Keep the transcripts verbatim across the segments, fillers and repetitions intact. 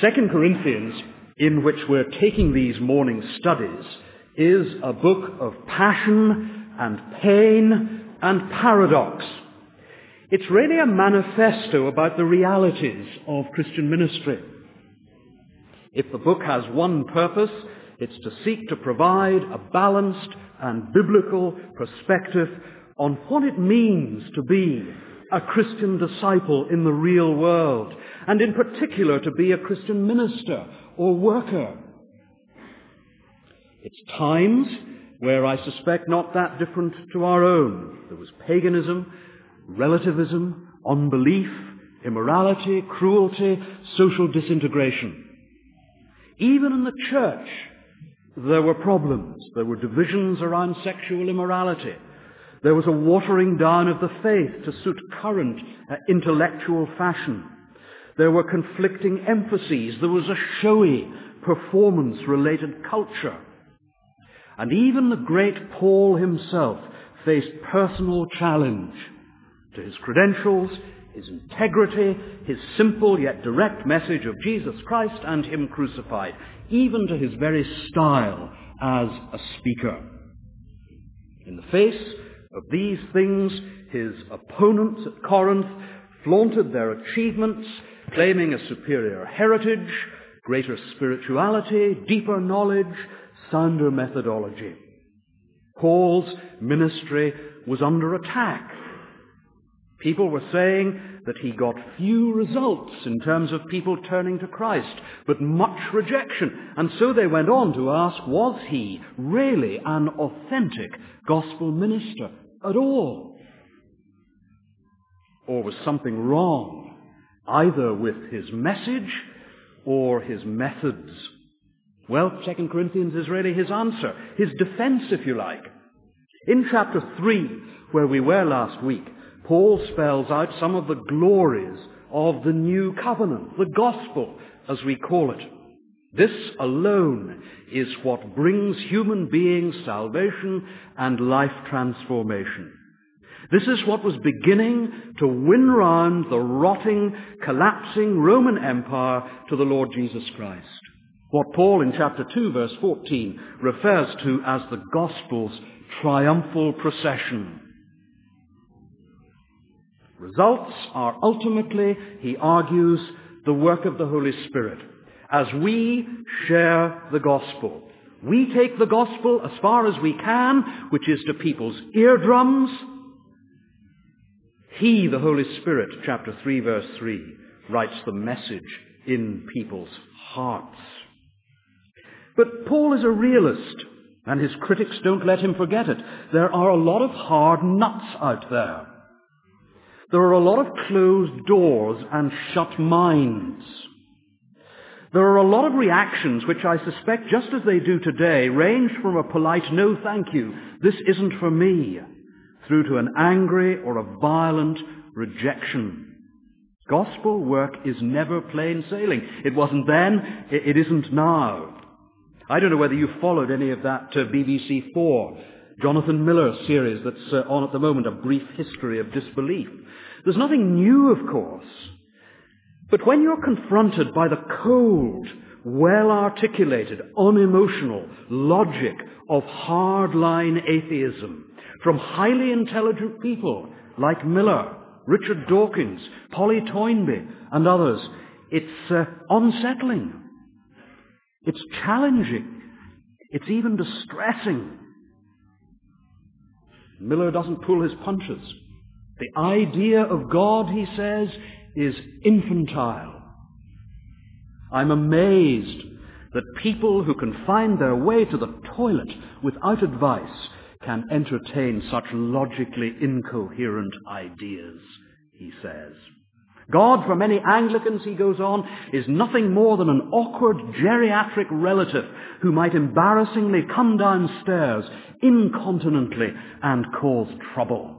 Second Corinthians, in which we're taking these morning studies, is a book of passion and pain and paradox. It's really a manifesto about the realities of Christian ministry. If the book has one purpose, it's to seek to provide a balanced and biblical perspective on what it means to be a Christian disciple in the real world, and in particular to be a Christian minister or worker. It's times where I suspect not that different to our own. There was paganism, relativism, unbelief, immorality, cruelty, social disintegration. Even in the church, there were problems. There were divisions around sexual immorality. There was a watering down of the faith to suit current uh, intellectual fashion. There were conflicting emphases. There was a showy, performance-related culture. And even the great Paul himself faced personal challenge to his credentials, his integrity, his simple yet direct message of Jesus Christ and him crucified, even to his very style as a speaker. In the face of these things, his opponents at Corinth flaunted their achievements, claiming a superior heritage, greater spirituality, deeper knowledge, sounder methodology. Paul's ministry was under attack. People were saying that he got few results in terms of people turning to Christ, but much rejection. And so they went on to ask, was he really an authentic gospel minister at all? Or was something wrong, either with his message or his methods? Well, Second Corinthians is really his answer, his defense, if you like. In chapter three, where we were last week, Paul spells out some of the glories of the new covenant, the gospel, as we call it. This alone is what brings human beings salvation and life transformation. This is what was beginning to win round the rotting, collapsing Roman Empire to the Lord Jesus Christ. What Paul in chapter two, verse fourteen, refers to as the gospel's triumphal procession. Results are ultimately, he argues, the work of the Holy Spirit. As we share the gospel, we take the gospel as far as we can, which is to people's eardrums. He, the Holy Spirit, chapter three, verse three, writes the message in people's hearts. But Paul is a realist, and his critics don't let him forget it. There are a lot of hard nuts out there. There are a lot of closed doors and shut minds. There are a lot of reactions which I suspect, just as they do today, range from a polite no thank you, this isn't for me, through to an angry or a violent rejection. Gospel work is never plain sailing. It wasn't then, it isn't now. I don't know whether you followed any of that uh, B B C four, Jonathan Miller series that's uh, on at the moment, A Brief History of Disbelief. There's nothing new, of course. But when you're confronted by the cold, well-articulated, unemotional logic of hardline atheism from highly intelligent people like Miller, Richard Dawkins, Polly Toynbee, and others, it's uh, unsettling. It's challenging. It's even distressing. Miller doesn't pull his punches. The idea of God, he says, is infantile. I'm amazed that people who can find their way to the toilet without advice can entertain such logically incoherent ideas, he says. God, for many Anglicans, he goes on, is nothing more than an awkward geriatric relative who might embarrassingly come downstairs incontinently and cause trouble.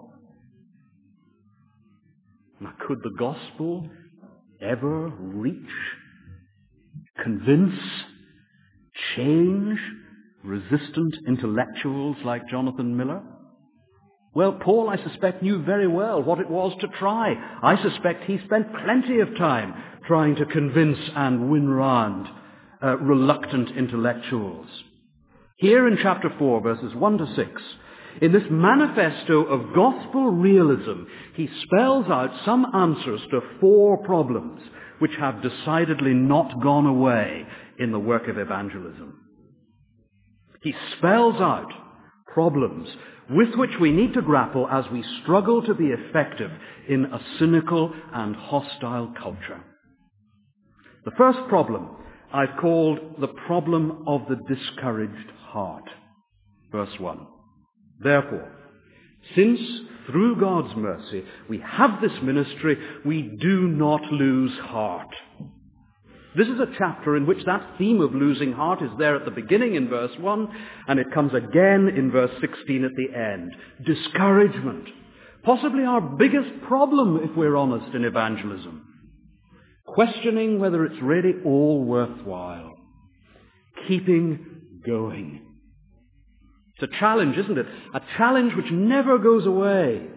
Now, could the gospel ever reach, convince, change resistant intellectuals like Jonathan Miller? Well, Paul, I suspect, knew very well what it was to try. I suspect he spent plenty of time trying to convince and win round uh, reluctant intellectuals. Here in chapter four, verses one to six, in this manifesto of gospel realism, he spells out some answers to four problems which have decidedly not gone away in the work of evangelism. He spells out problems with which we need to grapple as we struggle to be effective in a cynical and hostile culture. The first problem I've called the problem of the discouraged heart. Verse one. Therefore, since through God's mercy we have this ministry, we do not lose heart. This is a chapter in which that theme of losing heart is there at the beginning in verse one, and it comes again in verse sixteen at the end. Discouragement. Possibly our biggest problem, if we're honest, in evangelism. Questioning whether it's really all worthwhile. Keeping going. It's a challenge, isn't it? A challenge which never goes away.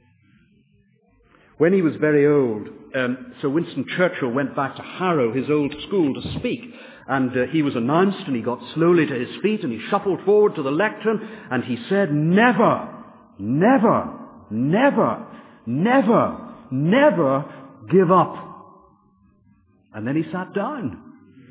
When he was very old, um, Sir Winston Churchill went back to Harrow, his old school, to speak. And uh, he was announced, and he got slowly to his feet, and he shuffled forward to the lectern, and he said, never, never, never, never, never give up. And then he sat down.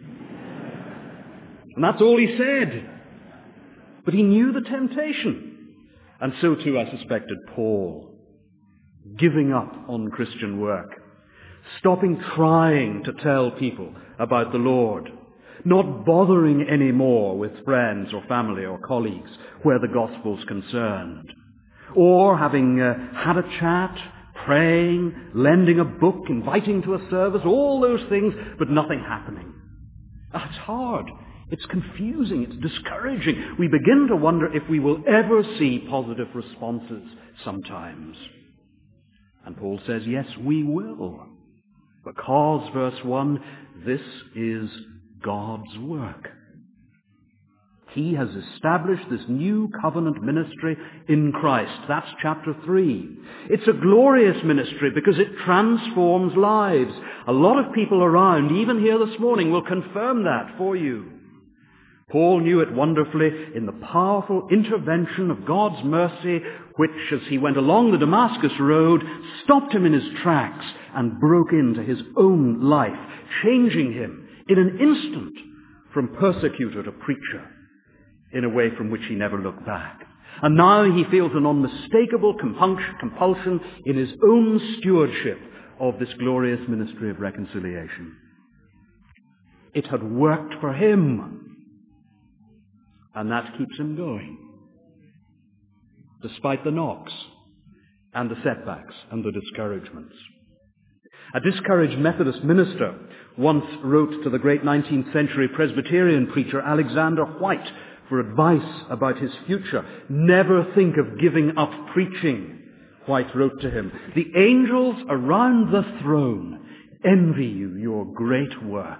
And that's all he said. But he knew the temptation. And so too, I suspected, Paul. Giving up on Christian work. Stopping trying to tell people about the Lord. Not bothering anymore with friends or family or colleagues where the gospel's concerned. Or having uh, had a chat, praying, lending a book, inviting to a service, all those things, but nothing happening. That's hard. It's confusing. It's discouraging. We begin to wonder if we will ever see positive responses sometimes. And Paul says, yes, we will. Because, verse one, this is God's work. He has established this new covenant ministry in Christ. That's chapter three. It's a glorious ministry because it transforms lives. A lot of people around, even here this morning, will confirm that for you. Paul knew it wonderfully in the powerful intervention of God's mercy, which, as he went along the Damascus road, stopped him in his tracks and broke into his own life, changing him in an instant from persecutor to preacher, in a way from which he never looked back. And now he feels an unmistakable compulsion in his own stewardship of this glorious ministry of reconciliation. It had worked for him. And that keeps him going, despite the knocks and the setbacks and the discouragements. A discouraged Methodist minister once wrote to the great nineteenth century Presbyterian preacher Alexander White for advice about his future. Never think of giving up preaching, White wrote to him. The angels around the throne envy you your great work.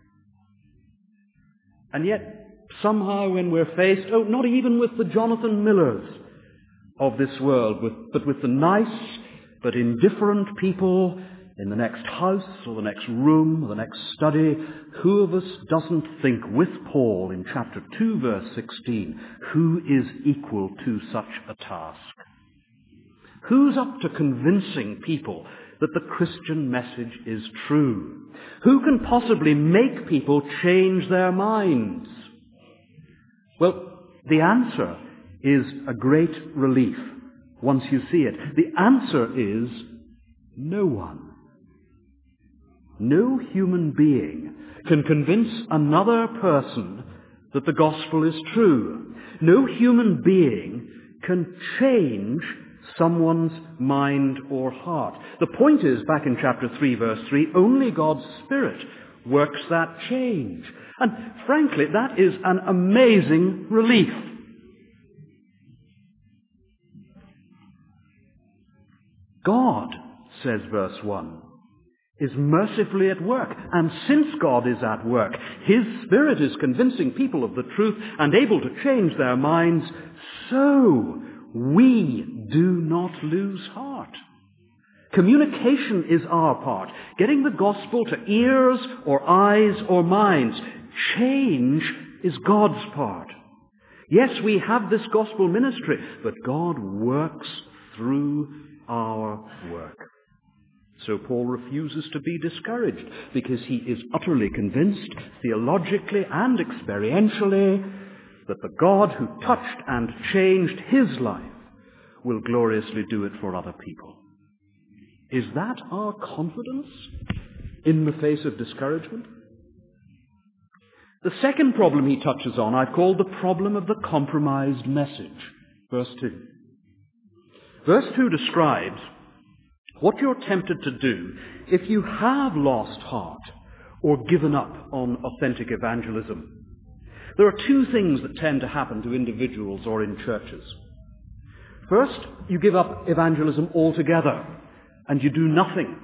And yet, somehow when we're faced, oh, not even with the Jonathan Millers of this world, with, but with the nice but indifferent people in the next house or the next room or the next study, who of us doesn't think with Paul in chapter two, verse sixteen, who is equal to such a task? Who's up to convincing people that the Christian message is true? Who can possibly make people change their minds? Well, the answer is a great relief once you see it. The answer is no one. No human being can convince another person that the gospel is true. No human being can change someone's mind or heart. The point is, back in chapter three, verse three, only God's Spirit works that change. And frankly, that is an amazing relief. God, says verse one, is mercifully at work. And since God is at work, His Spirit is convincing people of the truth and able to change their minds. So we do not lose heart. Communication is our part. Getting the gospel to ears or eyes or minds. Change is God's part. Yes, we have this gospel ministry, but God works through our work. So Paul refuses to be discouraged because he is utterly convinced, theologically and experientially, that the God who touched and changed his life will gloriously do it for other people. Is that our confidence in the face of discouragement? The second problem he touches on I've called the problem of the compromised message. Verse two. Verse two describes what you're tempted to do if you have lost heart or given up on authentic evangelism. There are two things that tend to happen to individuals or in churches. First, you give up evangelism altogether and you do nothing.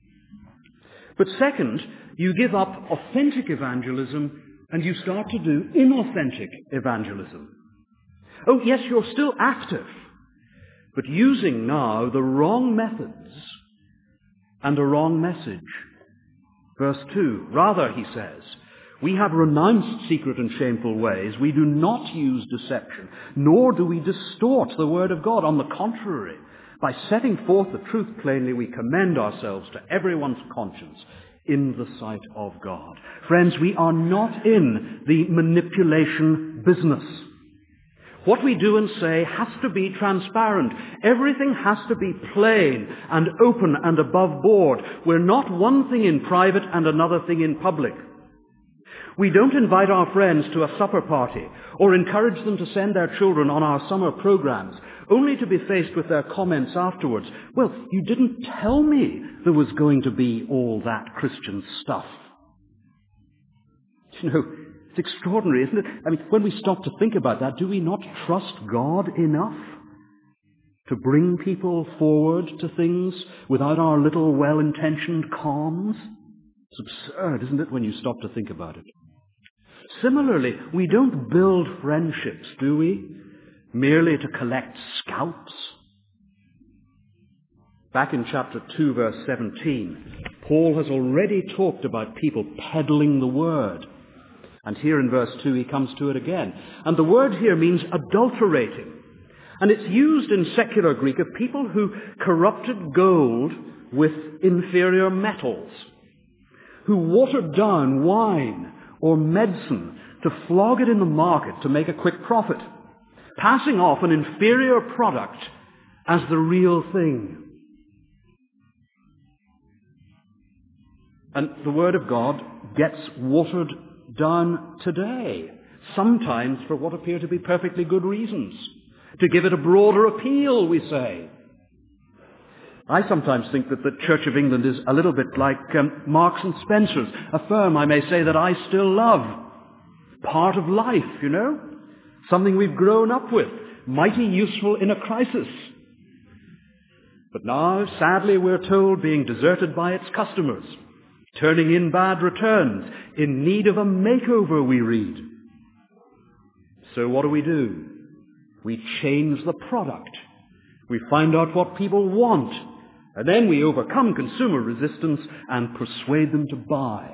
But second, you give up authentic evangelism and you start to do inauthentic evangelism. Oh, yes, you're still active, but using now the wrong methods and a wrong message. Verse two, rather, he says, we have renounced secret and shameful ways. We do not use deception, nor do we distort the word of God. On the contrary, by setting forth the truth plainly, we commend ourselves to everyone's conscience in the sight of God. Friends, we are not in the manipulation business. What we do and say has to be transparent. Everything has to be plain and open and above board. We're not one thing in private and another thing in public. We don't invite our friends to a supper party or encourage them to send their children on our summer programs, only to be faced with their comments afterwards. Well, you didn't tell me there was going to be all that Christian stuff. You know, it's extraordinary, isn't it? I mean, when we stop to think about that, do we not trust God enough to bring people forward to things without our little well-intentioned calms? It's absurd, isn't it, when you stop to think about it? Similarly, we don't build friendships, do we, merely to collect scalps? Back in chapter two, verse seventeen, Paul has already talked about people peddling the word. And here in verse two, he comes to it again. And the word here means adulterating. And it's used in secular Greek of people who corrupted gold with inferior metals, who watered down wine or medicine to flog it in the market to make a quick profit, passing off an inferior product as the real thing. And the Word of God gets watered down today, sometimes for what appear to be perfectly good reasons, to give it a broader appeal, we say. I sometimes think that the Church of England is a little bit like um, Marks and Spencer's, a firm, I may say, that I still love. Part of life, you know? Something we've grown up with, mighty useful in a crisis. But now, sadly, we're told, being deserted by its customers, turning in bad returns, in need of a makeover, we read. So what do we do? We change the product. We find out what people want. And then we overcome consumer resistance and persuade them to buy.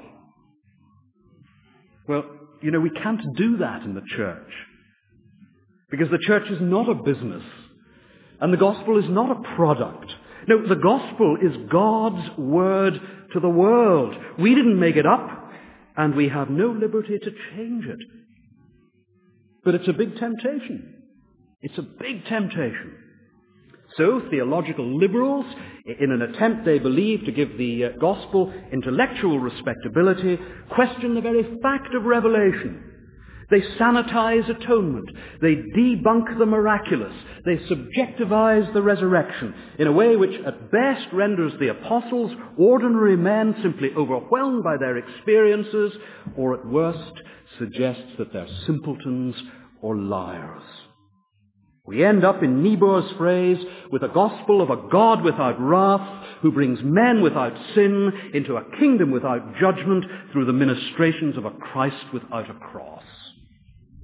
Well, you know, we can't do that in the church. Because the church is not a business. And the gospel is not a product. No, the gospel is God's word to the world. We didn't make it up, and we have no liberty to change it. But it's a big temptation. It's a big temptation. So, theological liberals, in an attempt, they believe, to give the uh, gospel intellectual respectability, question the very fact of revelation. They sanitize atonement. They debunk the miraculous. They subjectivize the resurrection in a way which at best renders the apostles ordinary men simply overwhelmed by their experiences, or at worst suggests that they're simpletons or liars. We end up, in Niebuhr's phrase, with a gospel of a God without wrath, who brings men without sin into a kingdom without judgment through the ministrations of a Christ without a cross.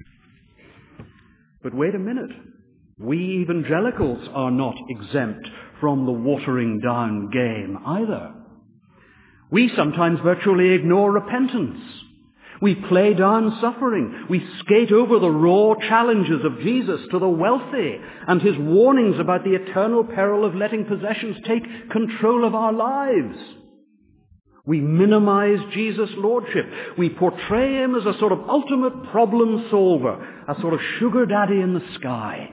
But wait a minute. We evangelicals are not exempt from the watering down game either. We sometimes virtually ignore repentance. We play down suffering. We skate over the raw challenges of Jesus to the wealthy and his warnings about the eternal peril of letting possessions take control of our lives. We minimize Jesus' lordship. We portray him as a sort of ultimate problem solver, a sort of sugar daddy in the sky.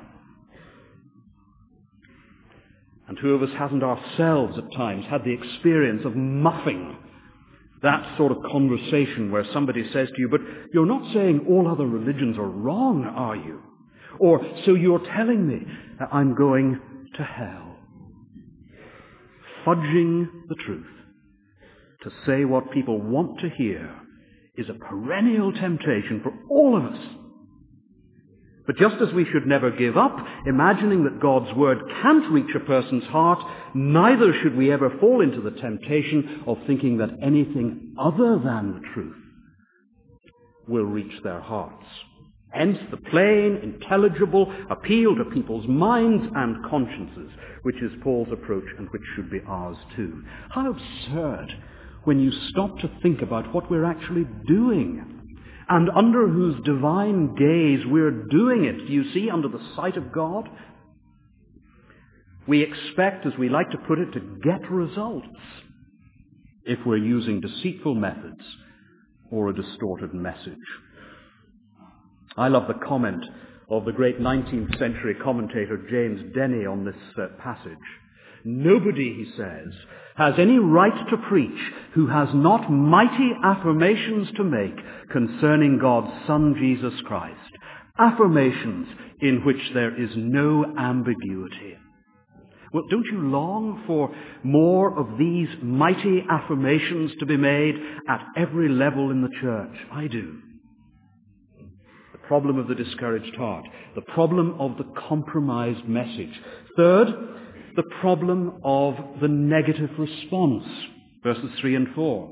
And who of us hasn't ourselves at times had the experience of muffing that sort of conversation where somebody says to you, but you're not saying all other religions are wrong, are you? Or, so you're telling me that I'm going to hell. Fudging the truth to say what people want to hear is a perennial temptation for all of us. But just as we should never give up imagining that God's word can't reach a person's heart, neither should we ever fall into the temptation of thinking that anything other than the truth will reach their hearts. Hence the plain, intelligible appeal to people's minds and consciences, which is Paul's approach and which should be ours too. How absurd when you stop to think about what we're actually doing and under whose divine gaze we're doing it. Do you see, under the sight of God? We expect, as we like to put it, to get results if we're using deceitful methods or a distorted message. I love the comment of the great nineteenth century commentator James Denney on this uh, passage. Nobody, he says, has any right to preach who has not mighty affirmations to make concerning God's Son, Jesus Christ. Affirmations in which there is no ambiguity. Well, don't you long for more of these mighty affirmations to be made at every level in the church? I do. The problem of the discouraged heart. The problem of the compromised message. Third, the problem of the negative response, verses three and four.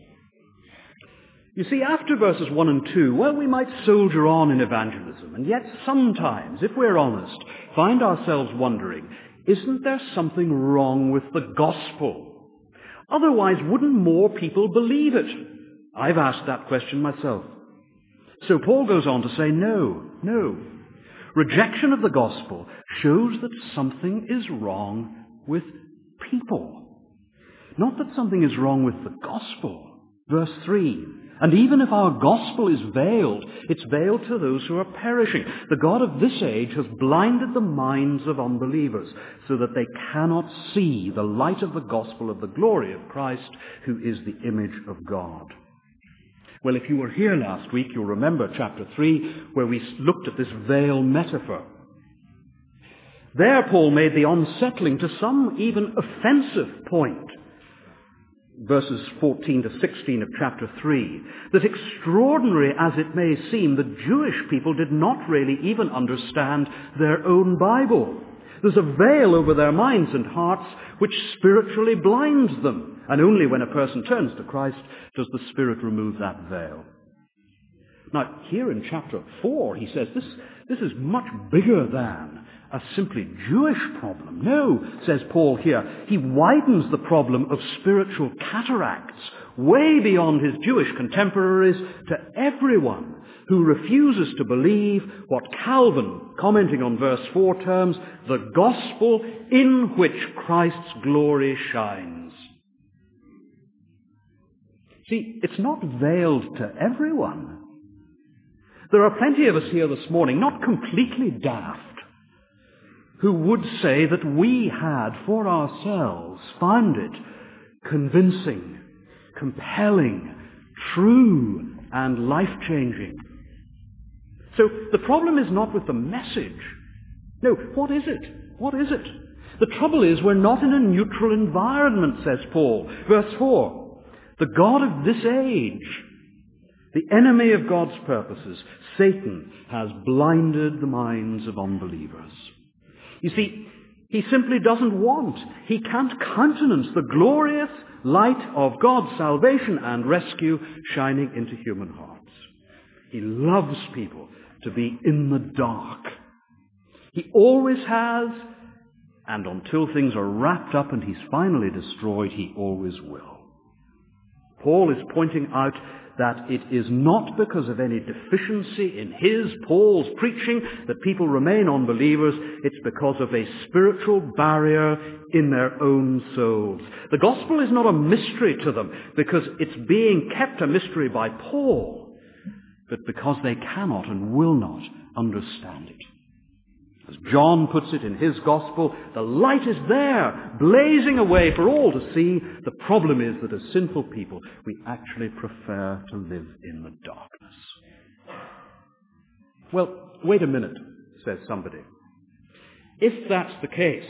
You see, after verses one and two, well, we might soldier on in evangelism, and yet sometimes, if we're honest, find ourselves wondering, isn't there something wrong with the gospel? Otherwise, wouldn't more people believe it? I've asked that question myself. So Paul goes on to say, no, no. Rejection of the gospel shows that something is wrong with people. Not that something is wrong with the gospel. Verse three. And even if our gospel is veiled, it's veiled to those who are perishing. The God of this age has blinded the minds of unbelievers so that they cannot see the light of the gospel of the glory of Christ, who is the image of God. Well, if you were here last week, you'll remember chapter three, where we looked at this veil metaphor. There, Paul made the unsettling, to some even offensive point, verses fourteen to sixteen of chapter three, that extraordinary as it may seem, the Jewish people did not really even understand their own Bible. There's a veil over their minds and hearts which spiritually blinds them. And only when a person turns to Christ does the Spirit remove that veil. Now, here in chapter four, he says this, this is much bigger than a simply Jewish problem. No, says Paul here, he widens the problem of spiritual cataracts way beyond his Jewish contemporaries to everyone who refuses to believe what Calvin, commenting on verse four, terms the gospel in which Christ's glory shines. See, it's not veiled to everyone. There are plenty of us here this morning, not completely daft, who would say that we had for ourselves found it convincing, compelling, true, and life-changing. So the problem is not with the message. No, what is it? What is it? The trouble is we're not in a neutral environment, says Paul. Verse four, the God of this age, the enemy of God's purposes, Satan, has blinded the minds of unbelievers. You see, he simply doesn't want, he can't countenance the glorious light of God's salvation and rescue shining into human hearts. He loves people to be in the dark. He always has, And until things are wrapped up and he's finally destroyed, he always will. Paul is pointing out that it is not because of any deficiency in his, Paul's, preaching that people remain unbelievers. It's because of a spiritual barrier in their own souls. The gospel is not a mystery to them because it's being kept a mystery by Paul, but because they cannot and will not understand it. As John puts it in his gospel, the light is there, blazing away for all to see. The problem is that as sinful people, we actually prefer to live in the darkness. Well, wait a minute, says somebody. If that's the case,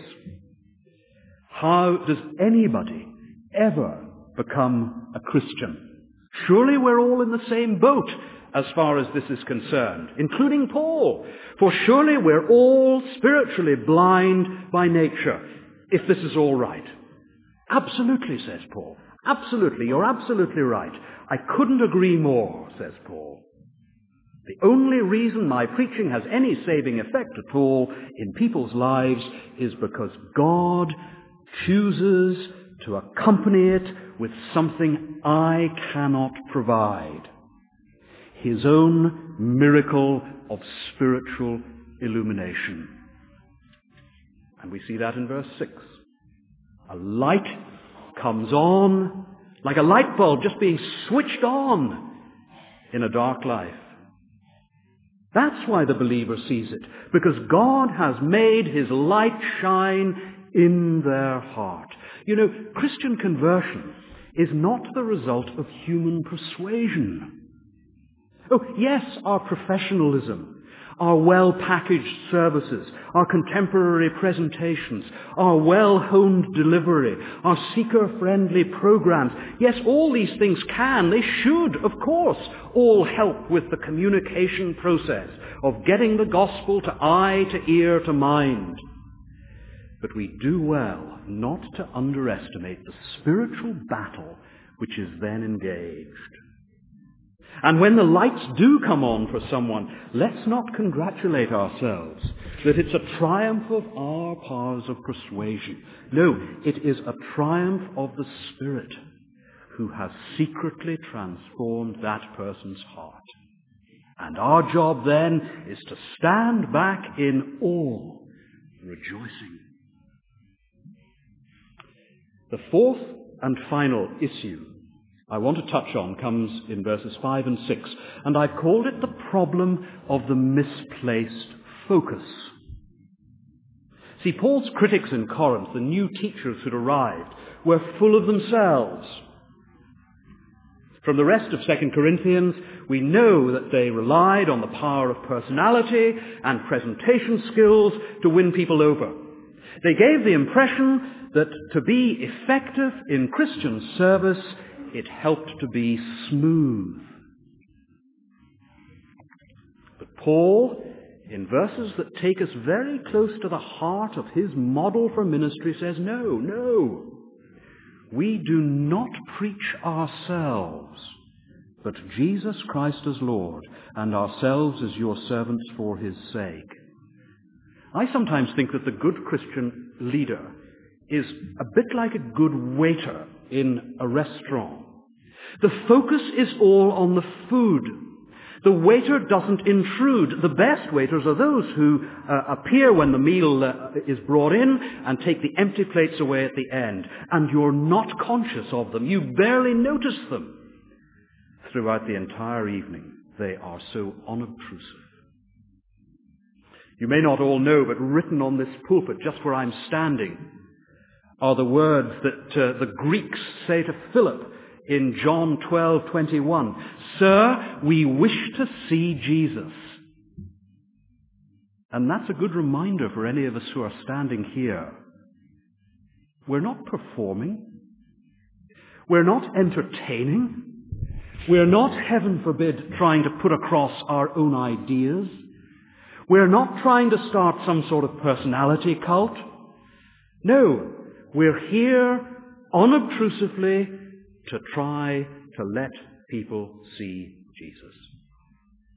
how does anybody ever become a Christian? Surely we're all in the same boat as far as this is concerned, including Paul. For surely we're all spiritually blind by nature, if this is all right. Absolutely, says Paul. Absolutely, you're absolutely right. I couldn't agree more, says Paul. The only reason my preaching has any saving effect at all in people's lives is because God chooses to accompany it with something I cannot provide. His own miracle of spiritual illumination. And we see that in verse six. A light comes on like a light bulb just being switched on in a dark life. That's why the believer sees it, because God has made his light shine in their heart. You know, Christian conversion is not the result of human persuasion. Oh, yes, our professionalism, our well-packaged services, our contemporary presentations, our well-honed delivery, our seeker-friendly programs. Yes, all these things can, they should, of course, all help with the communication process of getting the gospel to eye, to ear, to mind. But we do well not to underestimate the spiritual battle which is then engaged. And when the lights do come on for someone, let's not congratulate ourselves that it's a triumph of our powers of persuasion. No, it is a triumph of the Spirit who has secretly transformed that person's heart. And our job then is to stand back in awe, rejoicing. The fourth and final issue I want to touch on comes in verses five and six, and I've called it the problem of the misplaced focus. See, Paul's critics in Corinth, the new teachers who'd arrived, were full of themselves. From the rest of Second Corinthians, we know that they relied on the power of personality and presentation skills to win people over. They gave the impression that to be effective in Christian service, it helped to be smooth. But Paul, in verses that take us very close to the heart of his model for ministry, says, no, no. We do not preach ourselves, but Jesus Christ as Lord, and ourselves as your servants for his sake. I sometimes think that the good Christian leader is a bit like a good waiter in a restaurant. The focus is all on the food. The waiter doesn't intrude. The best waiters are those who uh, appear when the meal uh, is brought in and take the empty plates away at the end. And you're not conscious of them. You barely notice them. Throughout the entire evening, they are so unobtrusive. You may not all know, but written on this pulpit, just where I'm standing, are the words that uh, the Greeks say to Philip in John twelve twenty-one. Sir, we wish to see Jesus. And that's a good reminder for any of us who are standing here. We're not performing. We're not entertaining. We're not, heaven forbid, trying to put across our own ideas. We're not trying to start some sort of personality cult. No, we're here unobtrusively to try to let people see Jesus.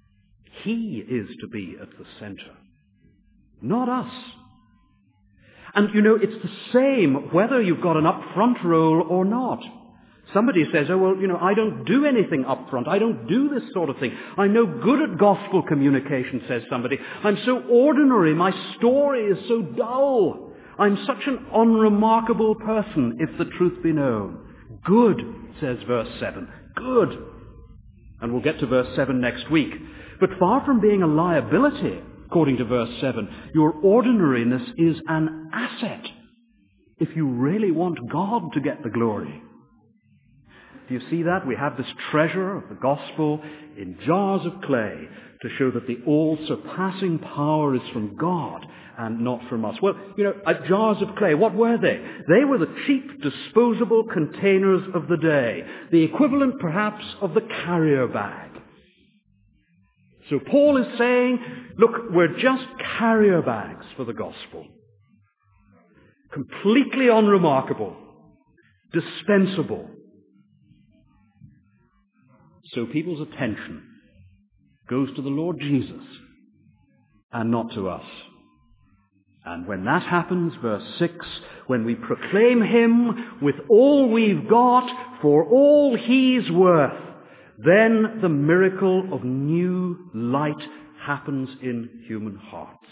He is to be at the center, not us. And, you know, it's the same whether you've got an up-front role or not. Somebody says, oh, well, you know, I don't do anything up front. I don't do this sort of thing. I'm no good at gospel communication, says somebody. I'm so ordinary. My story is so dull. I'm such an unremarkable person, if the truth be known. Good, says verse seven. Good. And we'll get to verse seven next week. But far from being a liability, according to verse seven, your ordinariness is an asset if you really want God to get the glory. Do you see that? We have this treasure of the gospel in jars of clay to show that the all-surpassing power is from God and not from us. Well, you know, uh, jars of clay, what were they? They were the cheap, disposable containers of the day, the equivalent perhaps of the carrier bag. So Paul is saying, look, we're just carrier bags for the gospel. Completely unremarkable, dispensable. So people's attention goes to the Lord Jesus and not to us. And when that happens, verse six, when we proclaim him with all we've got for all he's worth, then the miracle of new light happens in human hearts.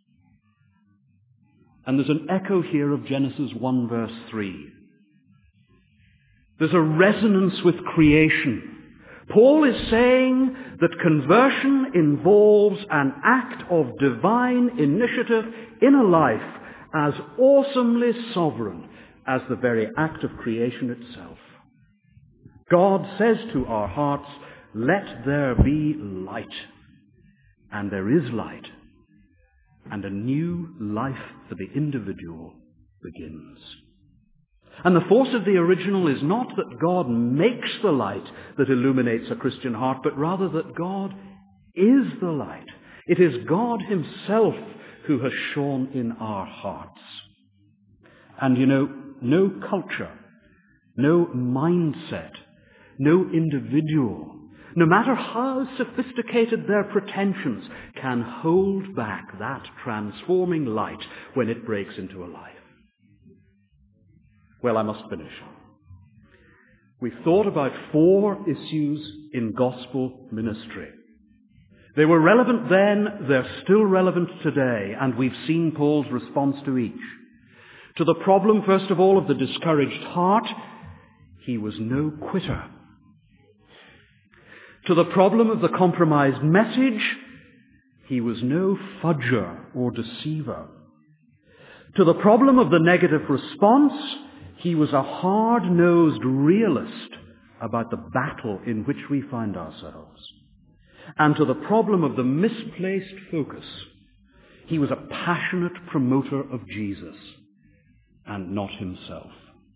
And there's an echo here of Genesis one verse three. There's a resonance with creation. Paul is saying that conversion involves an act of divine initiative in a life as awesomely sovereign as the very act of creation itself. God says to our hearts, let there be light. And there is light. And a new life for the individual begins. And the force of the original is not that God makes the light that illuminates a Christian heart, but rather that God is the light. It is God himself who has shone in our hearts. And you know, no culture, no mindset, no individual, no matter how sophisticated their pretensions, can hold back that transforming light when it breaks into a life. Well, I must finish. We've thought about four issues in gospel ministry. They were relevant then, they're still relevant today, and we've seen Paul's response to each. To the problem, first of all, of the discouraged heart, he was no quitter. To the problem of the compromised message, he was no fudger or deceiver. To the problem of the negative response, he was a hard-nosed realist about the battle in which we find ourselves. And to the problem of the misplaced focus, he was a passionate promoter of Jesus and not himself.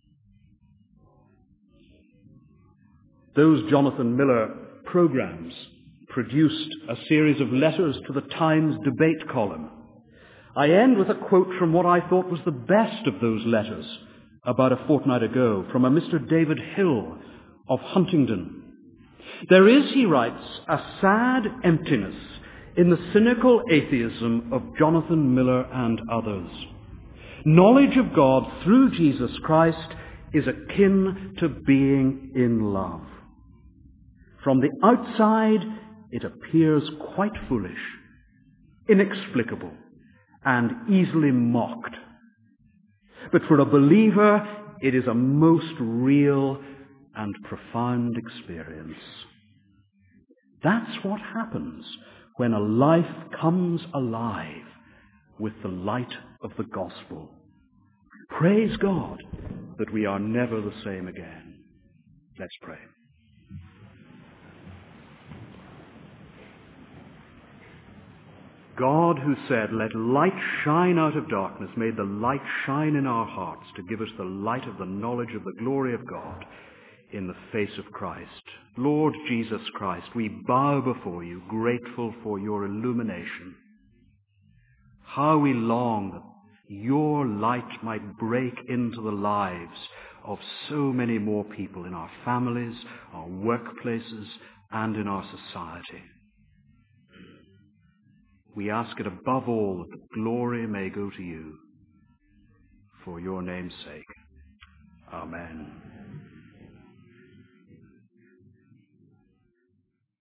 Those Jonathan Miller programs produced a series of letters to the Times debate column. I end with a quote from what I thought was the best of those letters about a fortnight ago, from a Mister David Hill of Huntingdon. There is, he writes, a sad emptiness in the cynical atheism of Jonathan Miller and others. Knowledge of God through Jesus Christ is akin to being in love. From the outside, it appears quite foolish, inexplicable, and easily mocked. But for a believer, it is a most real and profound experience. That's what happens when a life comes alive with the light of the gospel. Praise God that we are never the same again. Let's pray. God, who said, let light shine out of darkness, made the light shine in our hearts to give us the light of the knowledge of the glory of God in the face of Christ. Lord Jesus Christ, we bow before you, grateful for your illumination. How we long that your light might break into the lives of so many more people in our families, our workplaces, and in our society. We ask it above all that the glory may go to you. for your name's sake. Amen.